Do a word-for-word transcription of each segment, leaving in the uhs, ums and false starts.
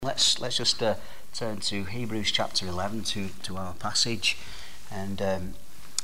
Let's let's just uh, turn to Hebrews chapter eleven to, to our passage, and um,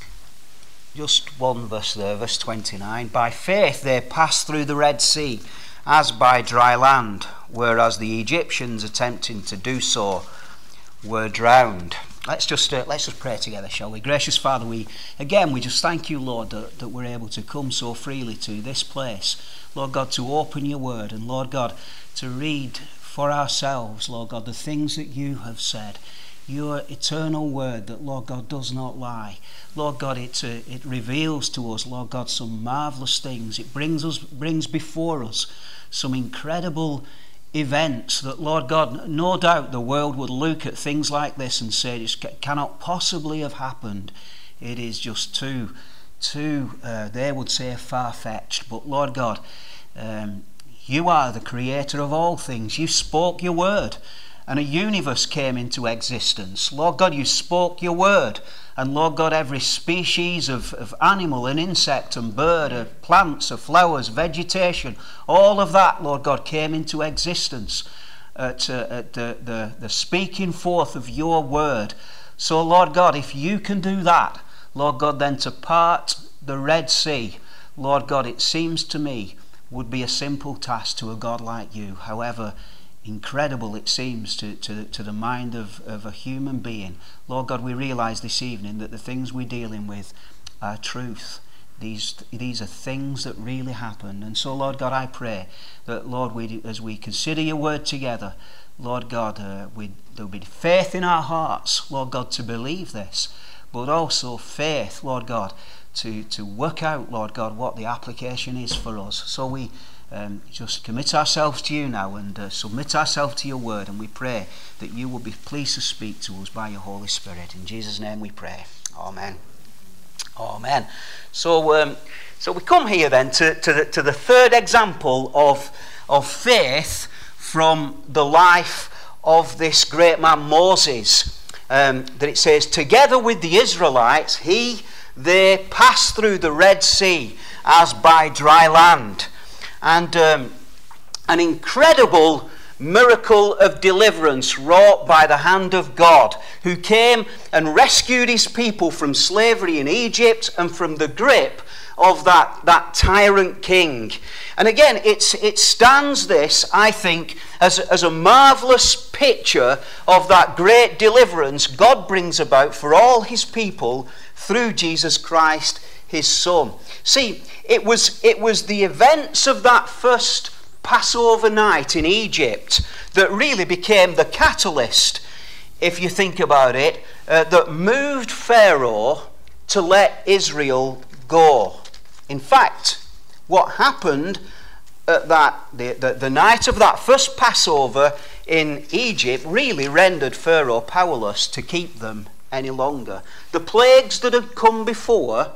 just one verse there, verse twenty-nine. By faith they passed through the Red Sea as by dry land, whereas the Egyptians attempting to do so were drowned. Let's just uh, let's just pray together, shall we? Gracious Father, we again we just thank you, Lord, that, that we're able to come so freely to this place, Lord God, to open your word, and Lord God, to read for ourselves, Lord God, the things that you have said, your eternal word that, Lord God, does not lie. Lord God, it uh, it reveals to us, Lord God, some marvellous things. It brings us brings before us some incredible events that, Lord God, no doubt the world would look at things like this and say it cannot possibly have happened. It is just too, too, uh, they would say, far-fetched. But, Lord God, um, you are the creator of all things. You spoke your word and a universe came into existence. Lord God, you spoke your word, and Lord God, every species of, of animal and insect and bird, of plants, of flowers, vegetation, all of that, Lord God, came into existence at, uh, at the, the, the speaking forth of your word. So, Lord God, if you can do that, Lord God, then to part the Red Sea, Lord God, it seems to me, would be a simple task to a God like you. However incredible it seems to, to, to the mind of, of a human being, Lord God, we realise this evening that the things we're dealing with are truth. These these are things that really happen. And so, Lord God, I pray that, Lord, we, as we consider your word together, Lord God, uh, we, there'll be faith in our hearts, Lord God, to believe this, but also faith, Lord God, to, to work out, Lord God, what the application is for us. So we um, just commit ourselves to you now and uh, submit ourselves to your word, and we pray that you will be pleased to speak to us by your Holy Spirit. In Jesus' name we pray. Amen. Amen. So um, so we come here then to, to, the, to the third example of, of faith from the life of this great man Moses. Um, that it says, together with the Israelites, he they passed through the Red Sea as by dry land. And um, an incredible miracle of deliverance wrought by the hand of God, who came and rescued his people from slavery in Egypt and from the grip of that, that tyrant king. And again, it's, it stands this, I think, as, as a marvellous picture of that great deliverance God brings about for all his people through Jesus Christ, his Son. See, it was, it was the events of that first Passover night in Egypt that really became the catalyst, if you think about it, uh, that moved Pharaoh to let Israel go. In fact, what happened at that the, the, the night of that first Passover in Egypt really rendered Pharaoh powerless to keep them any longer. The plagues that had come before,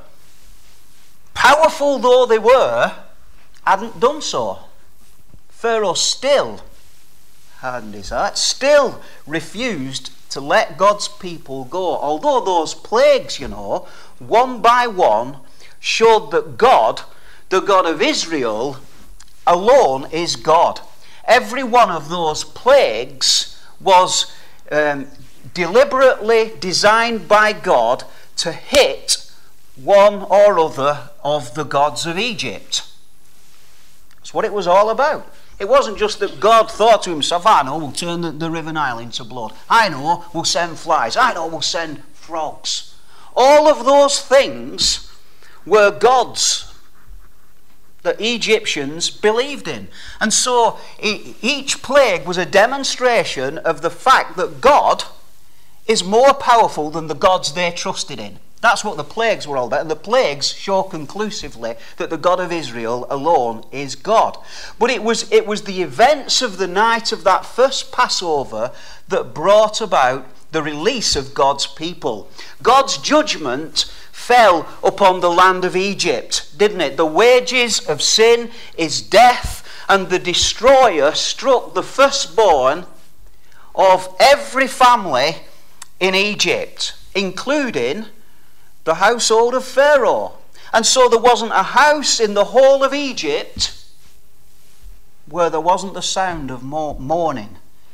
powerful though they were, hadn't done so. Pharaoh still hardened his heart, still refused to let God's people go. Although those plagues, you know, one by one, showed that God, the God of Israel, alone is God. Every one of those plagues was um, deliberately designed by God to hit one or other of the gods of Egypt. That's what it was all about. It wasn't just that God thought to himself, I know, we'll turn the, the River Nile into blood. I know, we'll send flies. I know, we'll send frogs. All of those things were gods that Egyptians believed in. And so e- each plague was a demonstration of the fact that God is more powerful than the gods they trusted in. That's what the plagues were all about. And the plagues show conclusively that the God of Israel alone is God. But it was, it was the events of the night of that first Passover that brought about the release of God's people. God's judgment fell upon the land of Egypt, didn't it? The wages of sin is death, and the destroyer struck the firstborn of every family in Egypt, including the household of Pharaoh. And so there wasn't a house in the whole of Egypt where there wasn't the sound of mourning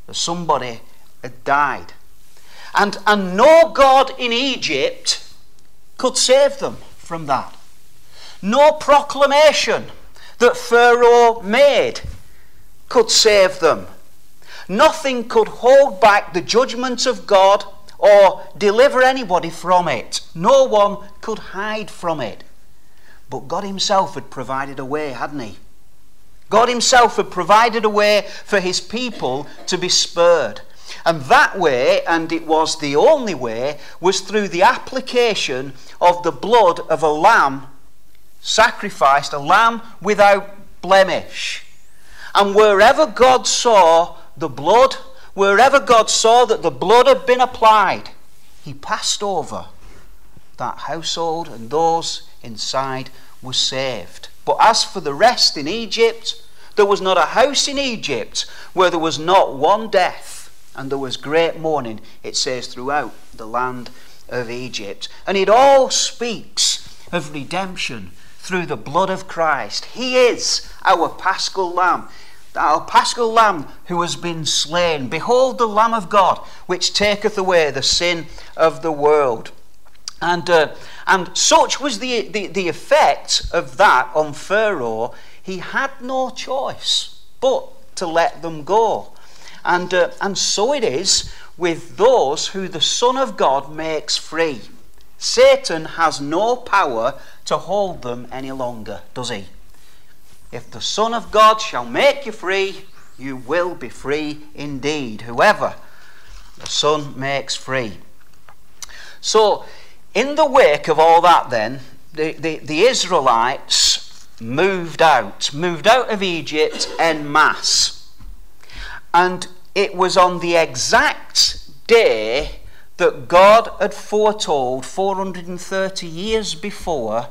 that somebody had died. And, and no God in Egypt could save them from that. No proclamation that Pharaoh made could save them. Nothing could hold back the judgment of God or deliver anybody from it. No one could hide from it. But God himself had provided a way, hadn't he? God himself had provided a way for his people to be spared. And that way, and it was the only way, was through the application of the blood of a lamb sacrificed, a lamb without blemish. And wherever God saw the blood, wherever God saw that the blood had been applied, he passed over that household, and those inside were saved. But as for the rest in Egypt, there was not a house in Egypt where there was not one death, and there was great mourning, it says, throughout the land of Egypt. And it all speaks of redemption through the blood of Christ. He is our paschal lamb, our paschal lamb who has been slain. Behold the Lamb of God, which taketh away the sin of the world. And uh, and such was the, the, the effect of that on Pharaoh, he had no choice but to let them go. And, uh, and so it is with those who the Son of God makes free. Satan has no power to hold them any longer, does he? If the Son of God shall make you free, you will be free indeed. Whoever the Son makes free. So, in the wake of all that then, the, the, the Israelites moved out, moved out of Egypt en masse. And it was on the exact day that God had foretold four hundred thirty years before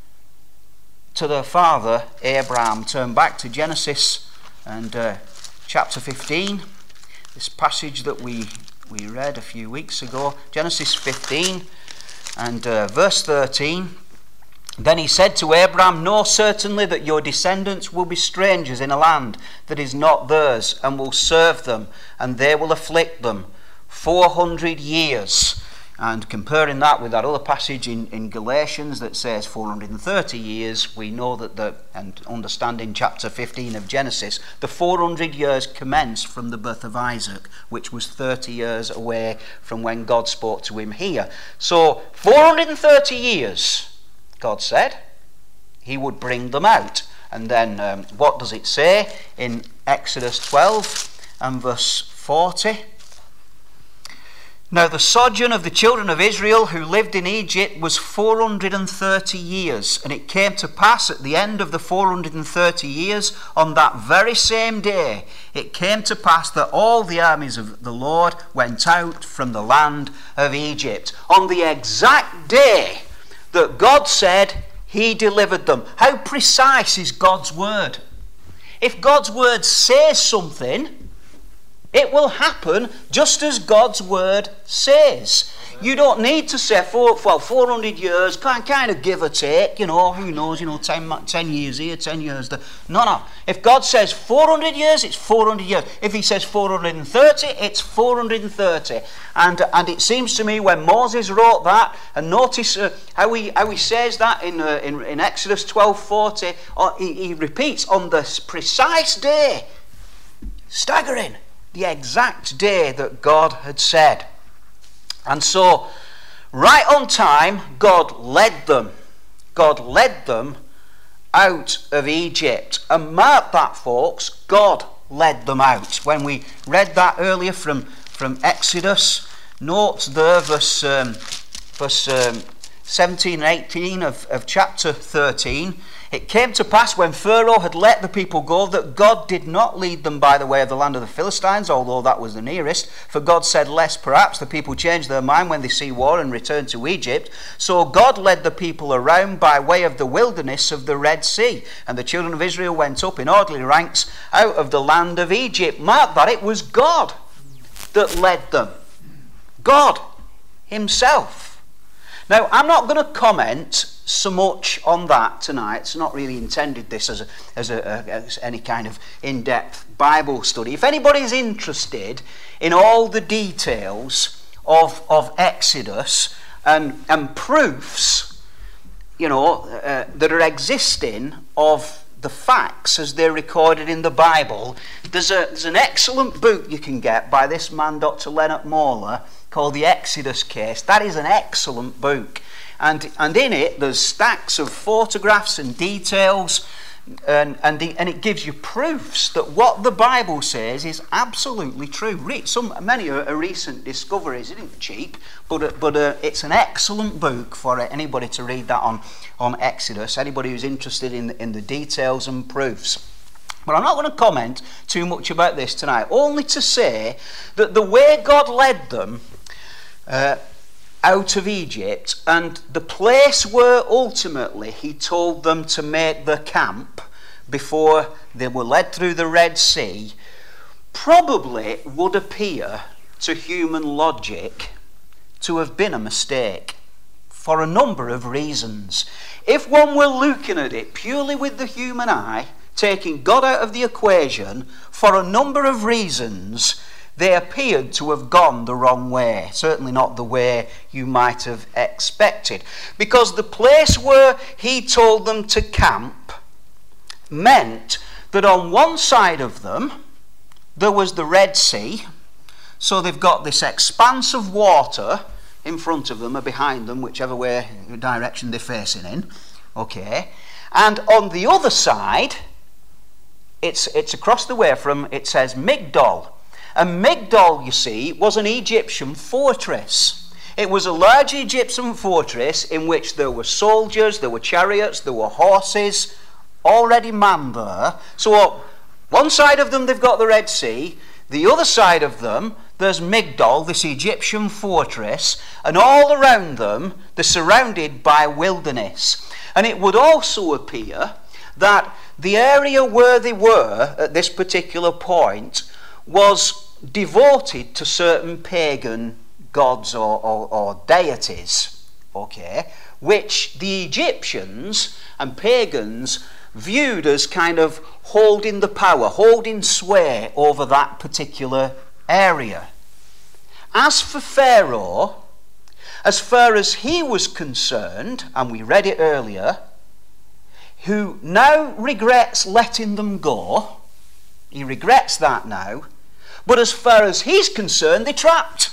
to their father Abraham. Turn back to Genesis and uh, chapter fifteen, this passage that we, we read a few weeks ago. Genesis fifteen and uh, verse thirteen. Then he said to Abraham, know certainly that your descendants will be strangers in a land that is not theirs, and will serve them, and they will afflict them four hundred years. And comparing that with that other passage in, in Galatians that says four hundred thirty years, we know that the, and understanding chapter fifteen of Genesis, the four hundred years commenced from the birth of Isaac, which was thirty years away from when God spoke to him here. So four hundred thirty years, God said he would bring them out. And then um, what does it say in Exodus twelve and verse forty? Now the sojourn of the children of Israel who lived in Egypt was four hundred thirty years. And it came to pass at the end of the four hundred thirty years, on that very same day, it came to pass that all the armies of the Lord went out from the land of Egypt. On the exact day that God said he delivered them. How precise is God's word? If God's word says something, it will happen just as God's word says. You don't need to say, four, well, four hundred years, kind, kind of give or take, you know, who knows, you know, ten, ten years here, ten years there. No, no. If God says four hundred years, it's four hundred years. If he says four hundred thirty, it's four hundred thirty. And, and it seems to me when Moses wrote that, and notice uh, how, he, how he says that in, uh, in, in Exodus twelve forty, uh, he, he repeats, on the precise day, staggering, the exact day that God had said. And so, right on time, God led them. God led them out of Egypt. And mark that, folks, God led them out. When we read that earlier from, from Exodus, note there verse, um, verse um, seventeen and eighteen of, of chapter thirteen. It came to pass when Pharaoh had let the people go that God did not lead them by the way of the land of the Philistines, although that was the nearest. For God said, lest perhaps the people change their mind when they see war and return to Egypt. So God led the people around by way of the wilderness of the Red Sea. And the children of Israel went up in orderly ranks out of the land of Egypt. Mark that, it was God that led them. God himself. Now, I'm not going to comment so much on that tonight. It's not really intended this as, a, as, a, a, as any kind of in-depth Bible study. If anybody's interested in all the details of, of Exodus and, and proofs, you know, uh, that are existing of the facts as they're recorded in the Bible, there's, a, there's an excellent book you can get by this man, Doctor Leonard Moeller, called The Exodus Case. That is an excellent book. And, and in it, there's stacks of photographs and details, and, and, the, and it gives you proofs that what the Bible says is absolutely true. Re, some, many are, are recent discoveries. It isn't cheap, but, uh, but uh, it's an excellent book for anybody to read that on, on Exodus, anybody who's interested in, in the details and proofs. But I'm not going to comment too much about this tonight, only to say that the way God led them uh, out of Egypt, and the place where ultimately he told them to make their camp before they were led through the Red Sea, probably would appear to human logic to have been a mistake for a number of reasons. If one were looking at it purely with the human eye, taking God out of the equation, for a number of reasons, they appeared to have gone the wrong way. Certainly not the way you might have expected. Because the place where he told them to camp meant that on one side of them there was the Red Sea. So they've got this expanse of water in front of them or behind them, whichever way direction they're facing in. Okay. And on the other side, it's, it's across the way from, it says Migdol. And Migdol, you see, was an Egyptian fortress. It was a large Egyptian fortress in which there were soldiers, there were chariots, there were horses already manned there. So one side of them they've got the Red Sea, the other side of them there's Migdol, this Egyptian fortress, and all around them they're surrounded by wilderness. And it would also appear that the area where they were at this particular point was devoted to certain pagan gods or, or, or deities, okay, which the Egyptians and pagans viewed as kind of holding the power, holding sway over that particular area. As for Pharaoh, as far as he was concerned, and we read it earlier, who now regrets letting them go, he regrets that now, but as far as he's concerned, they're trapped.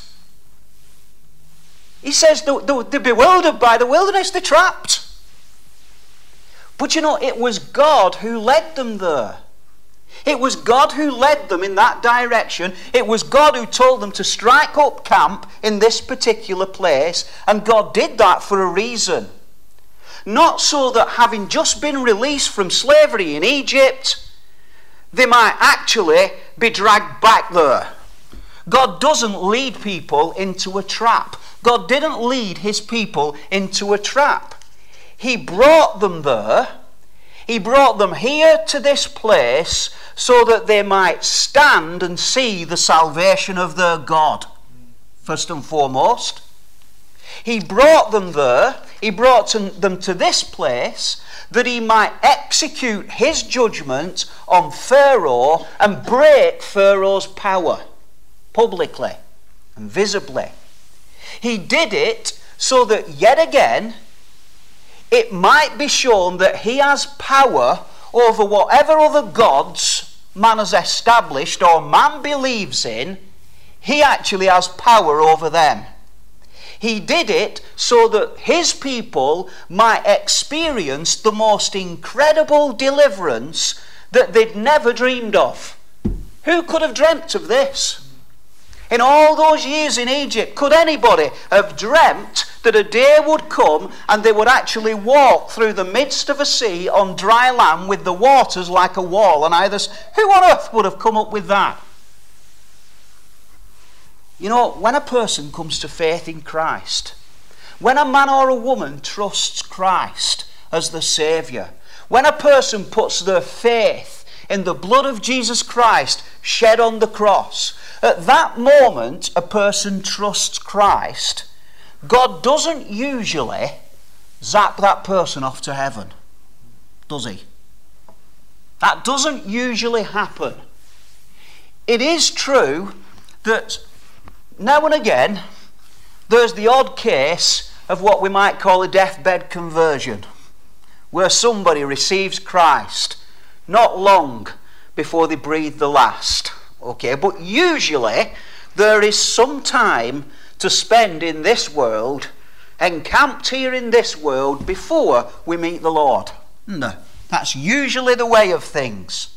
He says they're, they're bewildered by the wilderness, they're trapped. But you know, it was God who led them there. It was God who led them in that direction. It was God who told them to strike up camp in this particular place. And God did that for a reason. Not so that having just been released from slavery in Egypt, they might actually be dragged back there. God doesn't lead people into a trap. God didn't lead his people into a trap. He brought them there. He brought them here to this place so that they might stand and see the salvation of their God, first and foremost. He brought them there. He brought them to this place that he might execute his judgment on Pharaoh and break Pharaoh's power publicly and visibly. He did it so that yet again it might be shown that he has power over whatever other gods man has established or man believes in. He actually has power over them. He did it so that his people might experience the most incredible deliverance that they'd never dreamed of. Who could have dreamt of this? In all those years in Egypt, could anybody have dreamt that a day would come and they would actually walk through the midst of a sea on dry land with the waters like a wall on either side? Who on earth would have come up with that? You know, when a person comes to faith in Christ, when a man or a woman trusts Christ as the Saviour, when a person puts their faith in the blood of Jesus Christ shed on the cross, at that moment a person trusts Christ, God doesn't usually zap that person off to heaven, does he? That doesn't usually happen. It is true that now and again there's the odd case of what we might call a deathbed conversion, where somebody receives Christ not long before they breathe the last. Okay, but usually there is some time to spend in this world, encamped here in this world, before we meet the Lord. No, that's usually the way of things.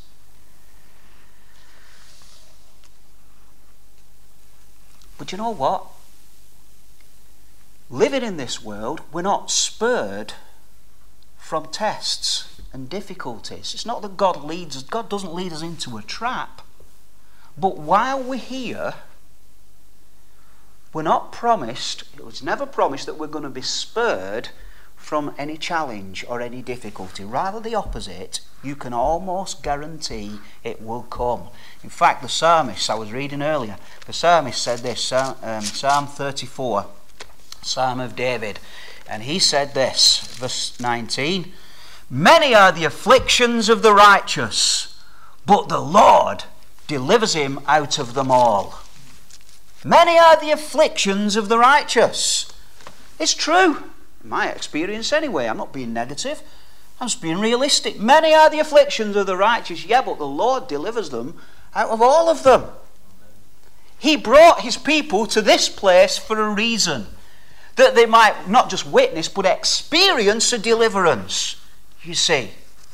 But you know what? Living in this world, we're not spurred from tests and difficulties. It's not that God leads us, God doesn't lead us into a trap. But while we're here, we're not promised, it was never promised that we're going to be spurred from any challenge or any difficulty. Rather the opposite, you can almost guarantee it will come. In fact, the psalmist, I was reading earlier, the psalmist said this, um, Psalm thirty-four, Psalm of David, and he said this, verse nineteen, "Many are the afflictions of the righteous, but the Lord delivers him out of them all." Many are the afflictions of the righteous. It's true, in my experience anyway. I'm not being negative, I'm just being realistic. Many are the afflictions of the righteous, yeah, but the Lord delivers them out of all of them. He brought his people to this place for a reason, that they might not just witness but experience a deliverance, you see.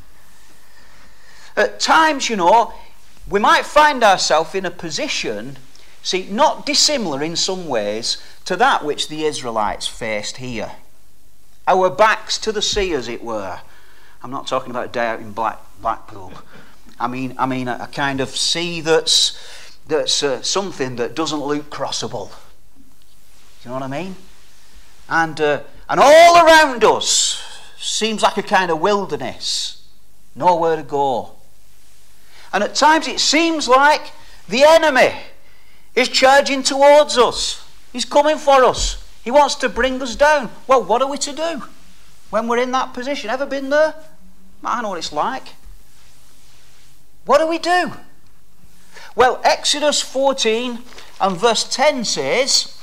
At times, you know, we might find ourselves in a position, see, not dissimilar in some ways to that which the Israelites faced here. Our backs to the sea, as it were. I'm not talking about a day out in Black, Blackpool. I mean, I mean a, a kind of sea that's that's uh, something that doesn't look crossable. Do you know what I mean? And uh, and all around us seems like a kind of wilderness, nowhere to go. And at times it seems like the enemy is charging towards us. He's coming for us. He wants to bring us down. Well, what are we to do when we're in that position? Ever been there? I know what it's like. What do we do? Well, Exodus fourteen and verse ten says,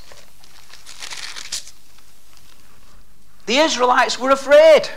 the Israelites were afraid.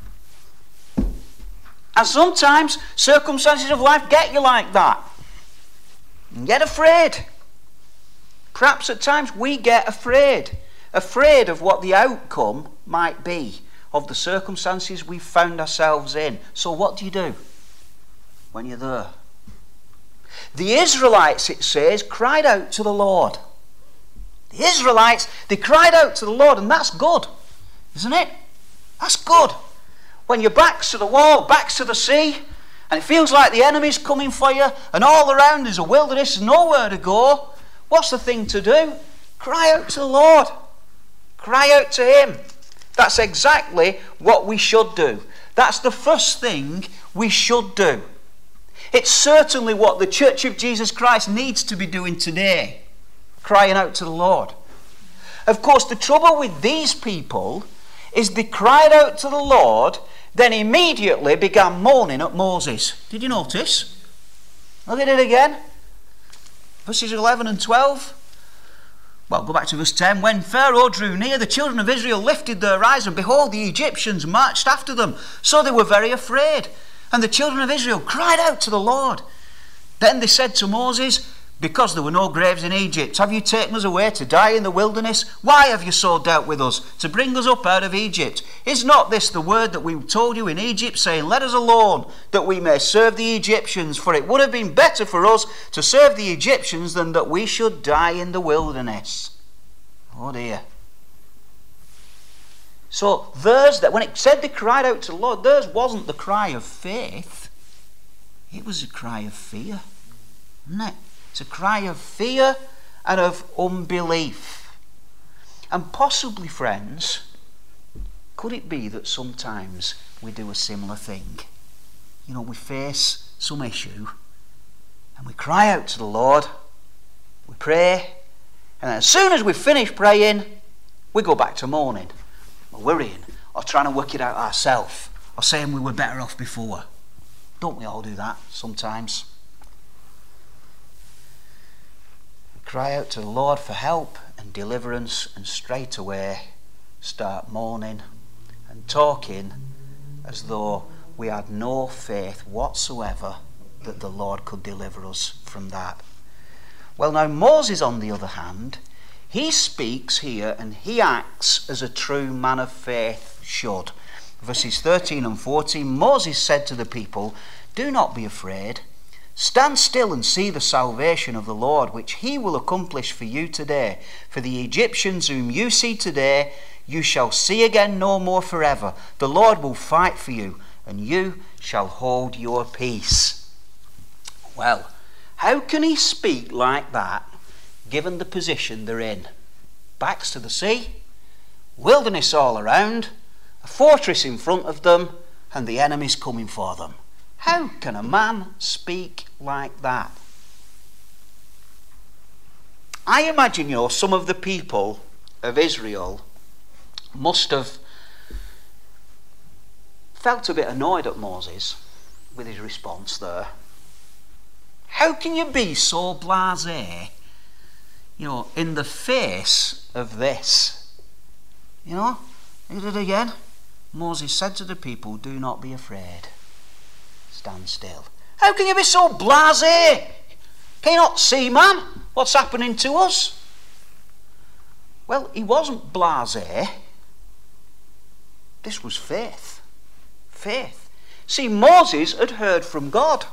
And sometimes circumstances of life get you like that. You get afraid. Perhaps at times we get afraid. Afraid of what the outcome might be of the circumstances we've found ourselves in. So what do you do when you're there? The Israelites, it says, cried out to the Lord. The Israelites, they cried out to the Lord, and that's good, isn't it? That's good. When your back's to the wall, back's to the sea, and it feels like the enemy's coming for you, and all around is a wilderness, there's nowhere to go, what's the thing to do? Cry out to the Lord. Cry out to him. That's exactly what we should do. That's the first thing we should do. It's certainly what the Church of Jesus Christ needs to be doing today, crying out to the Lord. Of course, the trouble with these people is they cried out to the Lord, then immediately began moaning at Moses. Did you notice? Look at it again. Verses eleven and twelve. Well, go back to verse ten. When Pharaoh drew near, the children of Israel lifted their eyes, and behold, the Egyptians marched after them. So they were very afraid. And the children of Israel cried out to the Lord. Then they said to Moses, because there were no graves in Egypt, have you taken us away to die in the wilderness? Why have you so dealt with us, to bring us up out of Egypt? Is not this the word that we told you in Egypt, saying, let us alone, that we may serve the Egyptians? For it would have been better for us to serve the Egyptians than that we should die in the wilderness. Oh dear. So theirs, that when it said they cried out to the Lord, theirs wasn't the cry of faith. It was a cry of fear, wasn't it? It's a cry of fear and of unbelief. And possibly, friends, could it be that sometimes we do a similar thing? You know, we face some issue and we cry out to the Lord, we pray, and as soon as we finish praying, we go back to moaning, or worrying, or trying to work it out ourselves, or saying we were better off before. Don't we all do that sometimes? Cry out to the Lord for help and deliverance, and straight away start moaning and talking as though we had no faith whatsoever that the Lord could deliver us from that. Well, now Moses, on the other hand, he speaks here and he acts as a true man of faith should. Verses thirteen and fourteen, Moses said to the people, "Do not be afraid. Stand still and see the salvation of the Lord, which he will accomplish for you today. For the Egyptians whom you see today, you shall see again no more forever. The Lord will fight for you, and you shall hold your peace." Well, how can he speak like that, given the position they're in? Backs to the sea, wilderness all around, a fortress in front of them, and the enemy's coming for them. How can a man speak like that? I imagine, you know, some of the people of Israel must have felt a bit annoyed at Moses with his response there. How can you be so blasé, you know, in the face of this? You know, he did it again. Moses said to the people, "Do not be afraid. Stand still." How can you be so blasé? Can you not see, man, what's happening to us? Well, he wasn't blasé. This was faith. Faith. See, Moses had heard from God.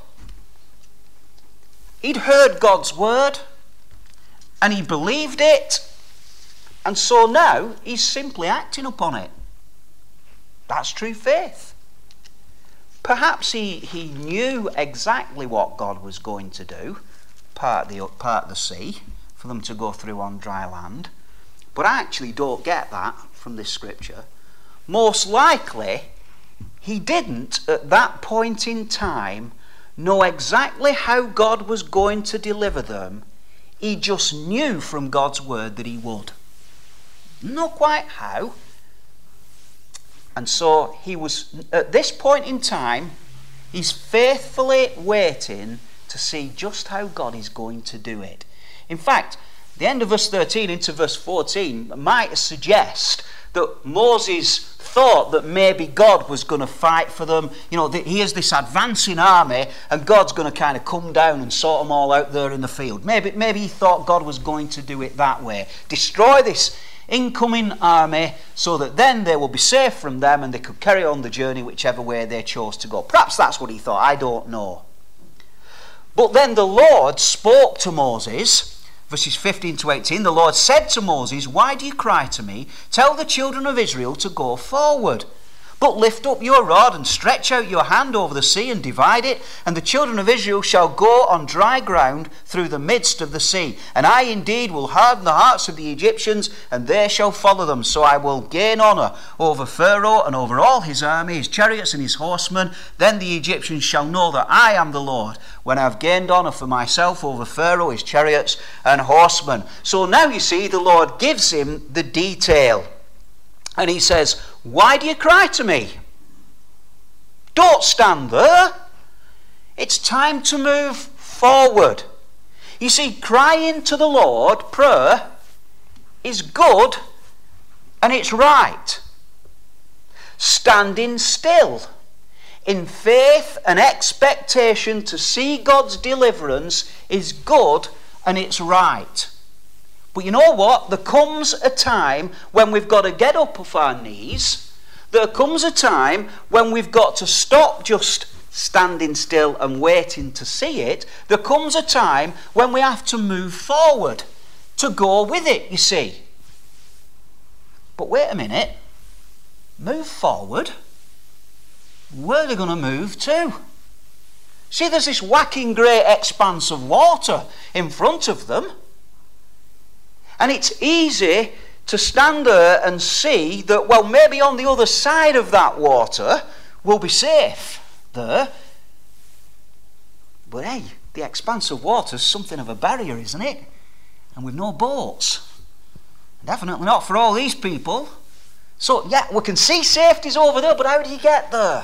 He'd heard God's word, and he believed it, and so now he's simply acting upon it. That's true faith. Perhaps he, he knew exactly what God was going to do, part the, part the sea, for them to go through on dry land, but I actually don't get that from this scripture. Most likely, he didn't, at that point in time, know exactly how God was going to deliver them. He just knew from God's word that he would. Not quite how. And so he was, at this point in time, he's faithfully waiting to see just how God is going to do it. In fact, the end of verse thirteen into verse fourteen might suggest that Moses thought that maybe God was going to fight for them. You know, that he has this advancing army and God's going to kind of come down and sort them all out there in the field. Maybe, maybe he thought God was going to do it that way. Destroy this incoming army so that then they will be safe from them and they could carry on the journey whichever way they chose to go. Perhaps that's what he thought. I don't know. But then the Lord spoke to Moses. Verses fifteen to eighteen, the Lord said to Moses, "Why do you cry to me? Tell the children of Israel to go forward. But lift up your rod and stretch out your hand over the sea and divide it, and the children of Israel shall go on dry ground through the midst of the sea. And I indeed will harden the hearts of the Egyptians, and they shall follow them. So I will gain honour over Pharaoh and over all his army, his chariots and his horsemen. Then the Egyptians shall know that I am the Lord, when I have gained honour for myself over Pharaoh, his chariots and horsemen." So now you see the Lord gives him the detail. And he says, "Why do you cry to me? Don't stand there. It's time to move forward." You see, crying to the Lord, prayer, is good and it's right. Standing still in faith and expectation to see God's deliverance is good and it's right. But you know what? There comes a time when we've got to get up off our knees. There comes a time when we've got to stop just standing still and waiting to see it. There comes a time when we have to move forward, to go with it, you see. But wait a minute. Move forward? Where are they going to move to? See, there's this whacking great expanse of water in front of them. And it's easy to stand there and see that, well, maybe on the other side of that water we'll be safe there. But hey, the expanse of water is something of a barrier, isn't it? And with no boats. Definitely not for all these people. So, yeah, we can see safety's over there, but how do you get there?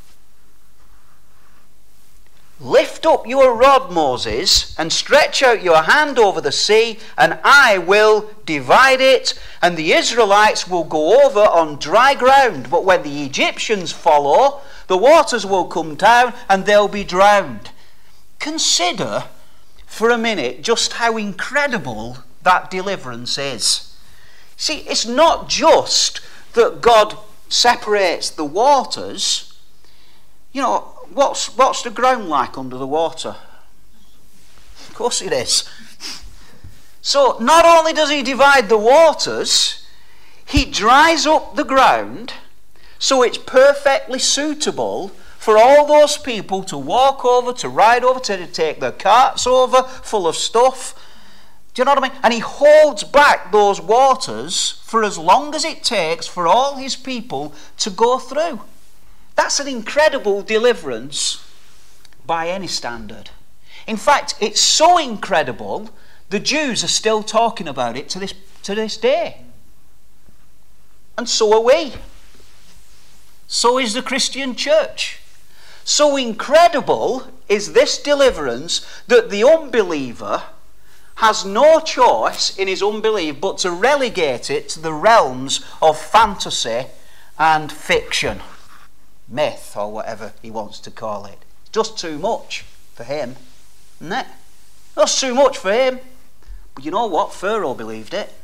Lift up your rod, Moses, and stretch out your hand over the sea, and I will divide it, and the Israelites will go over on dry ground. But when the Egyptians follow, the waters will come down, and they'll be drowned. Consider for a minute just how incredible that deliverance is. See, it's not just that God separates the waters. You know, what's, what's the ground like under the water? Of course it is. So, not only does he divide the waters, he dries up the ground so it's perfectly suitable for all those people to walk over, to ride over, to take their carts over full of stuff. Do you know what I mean? And he holds back those waters for as long as it takes for all his people to go through. That's an incredible deliverance by any standard. In fact, it's so incredible, the Jews are still talking about it to this, to this day. And so are we. So is the Christian church. So incredible is this deliverance that the unbeliever has no choice in his unbelief but to relegate it to the realms of fantasy and fiction, myth, or whatever he wants to call it. It's just too much for him, isn't it? That's too much for him. But you know what? Pharaoh believed it.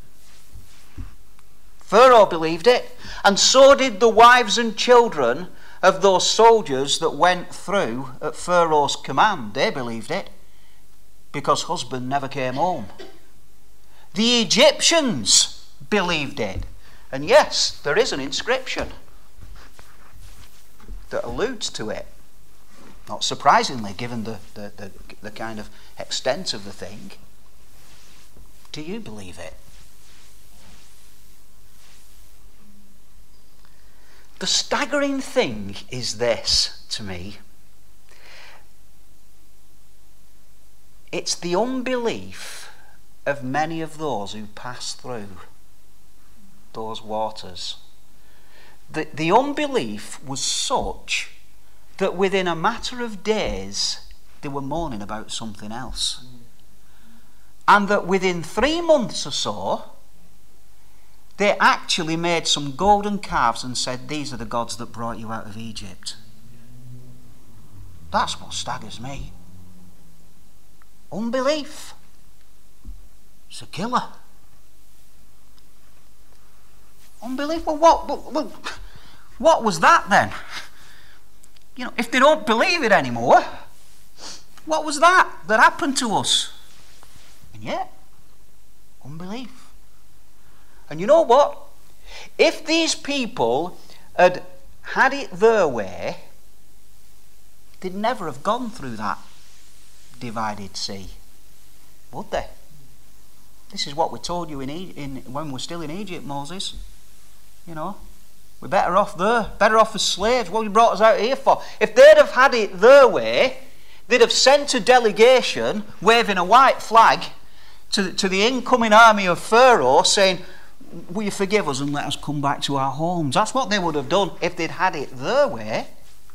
Pharaoh believed it. And so did the wives and children of those soldiers that went through at Pharaoh's command. They believed it, because husband never came home. The Egyptians believed it. And yes, there is an inscription that alludes to it. Not surprisingly, given the, the, the, the kind of extent of the thing. Do you believe it? The staggering thing is this to me. It's the unbelief of many of those who pass through those waters. The, the unbelief was such that within a matter of days they were moaning about something else. And that within three months or so they actually made some golden calves and said, these are the gods that brought you out of Egypt. That's what staggers me. Unbelief. It's a killer. Unbelief. Well, what, what, what was that then? You know, if they don't believe it anymore, what was that that happened to us? And yet, unbelief. And you know what? If these people had had it their way, they'd never have gone through that divided sea, would they? This is what we told you in, e- in when we're still in Egypt, Moses. You know, we're better off there, better off as slaves. What you brought us out here for? If they'd have had it their way, they'd have sent a delegation waving a white flag to, to the incoming army of Pharaoh saying, will you forgive us and let us come back to our homes? That's what they would have done if they'd had it their way.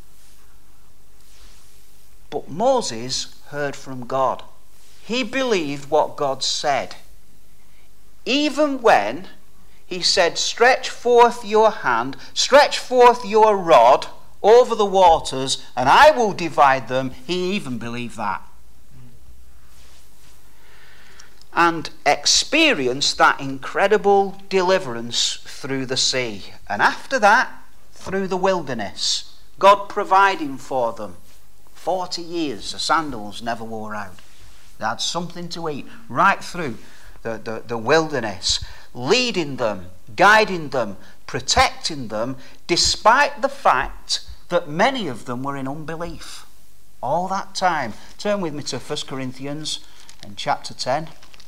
But Moses heard from God. He believed what God said. Even when he said, stretch forth your hand, stretch forth your rod over the waters, and I will divide them, he even believed that. And experienced that incredible deliverance through the sea. And after that, through the wilderness, God providing for them. Forty years, the sandals never wore out. They had something to eat right through the, the, the wilderness, leading them, guiding them, protecting them, despite the fact that many of them were in unbelief. All that time. Turn with me to First Corinthians and chapter ten.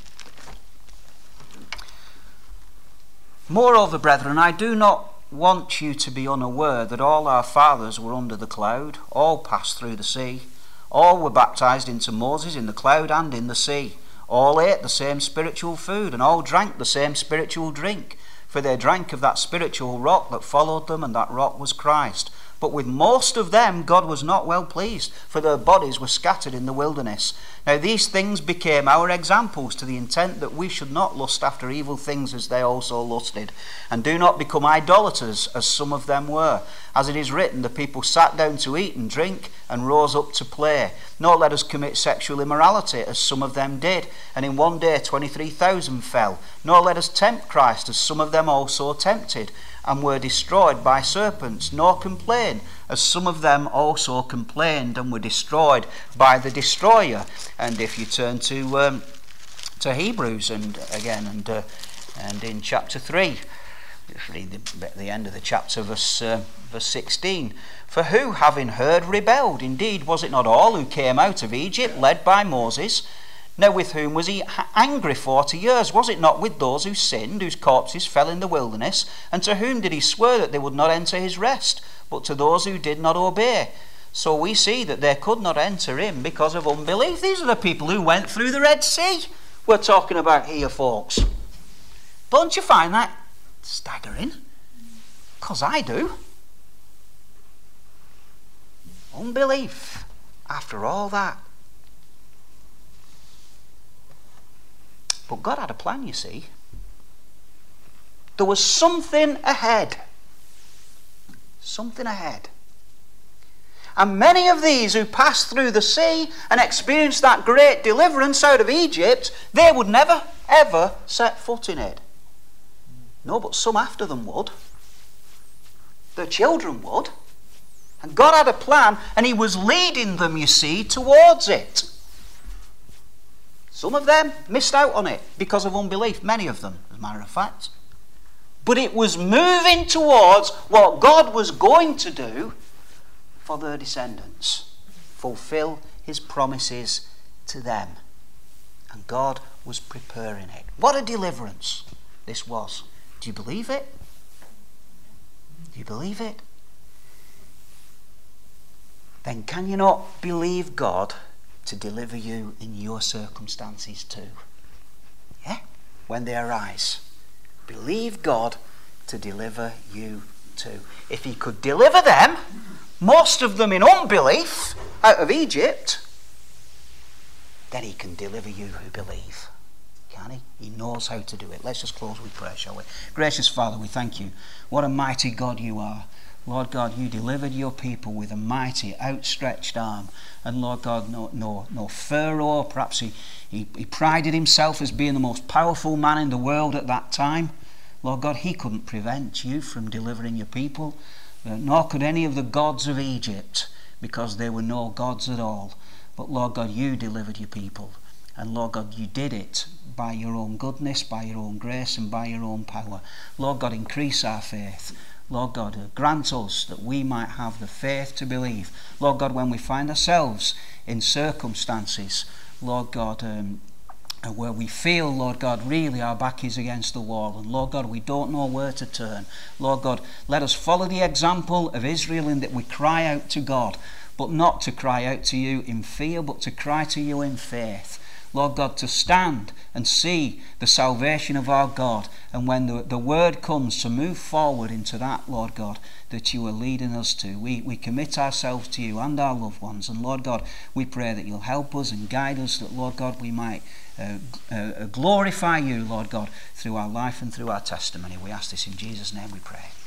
Moreover, brethren, I do not want you to be unaware that all our fathers were under the cloud, all passed through the sea, all were baptized into Moses in the cloud and in the sea, all ate the same spiritual food, and all drank the same spiritual drink, for they drank of that spiritual rock that followed them, and that rock was Christ. But with most of them God was not well pleased, for their bodies were scattered in the wilderness. Now these things became our examples, to the intent that we should not lust after evil things as they also lusted. And do not become idolaters, as some of them were. As it is written, the people sat down to eat and drink, and rose up to play. Nor let us commit sexual immorality, as some of them did. And in one day twenty-three thousand fell. Nor let us tempt Christ, as some of them also tempted, and were destroyed by serpents. Nor complain, as some of them also complained, and were destroyed by the destroyer. And if you turn to um, to Hebrews, and again, and uh, and in chapter three, just read the, the end of the chapter, verse uh, verse sixteen. For who, having heard, rebelled? Indeed, was it not all who came out of Egypt, led by Moses? Now with whom was he angry forty years? Was it not with those who sinned, whose corpses fell in the wilderness? And to whom did he swear that they would not enter his rest? But to those who did not obey. So we see that they could not enter in because of unbelief. These are the people who went through the Red Sea we're talking about here, folks. Don't you find that staggering? Because I do. Unbelief after all that. But God had a plan, you see. There was something ahead. Something ahead. And many of these who passed through the sea and experienced that great deliverance out of Egypt, they would never, ever set foot in it. No, but some after them would. Their children would. And God had a plan, and he was leading them, you see, towards it. Some of them missed out on it because of unbelief, many of them, as a matter of fact. But it was moving towards what God was going to do for their descendants. Fulfill his promises to them. And God was preparing it. What a deliverance this was. Do you believe it? Do you believe it? Then can you not believe God to deliver you in your circumstances too? Yeah? When they arise. Believe God to deliver you too. If he could deliver them, most of them in unbelief, out of Egypt, then he can deliver you who believe. Can he? He knows how to do it. Let's just close with prayer, shall we? Gracious Father, we thank you. What a mighty God you are. Lord God, you delivered your people with a mighty outstretched arm. And Lord God, no, no, no Pharaoh, perhaps he, he, he prided himself as being the most powerful man in the world at that time. Lord God, he couldn't prevent you from delivering your people, uh, nor could any of the gods of Egypt, because they were no gods at all. But Lord God, you delivered your people. And Lord God, you did it by your own goodness, by your own grace, and by your own power. Lord God, increase our faith. Lord God, grant us that we might have the faith to believe. Lord God, when we find ourselves in circumstances, Lord God, um, where we feel, Lord God, really our back is against the wall, and Lord God, we don't know where to turn. Lord God, let us follow the example of Israel in that we cry out to God, but not to cry out to you in fear, but to cry to you in faith. Lord God, to stand and see the salvation of our God, and when the, the word comes to move forward into that, Lord God, that you are leading us to. We, we commit ourselves to you and our loved ones, and Lord God, we pray that you'll help us and guide us, that Lord God, we might uh, uh, glorify you, Lord God, through our life and through our testimony. We ask this in Jesus' name we pray.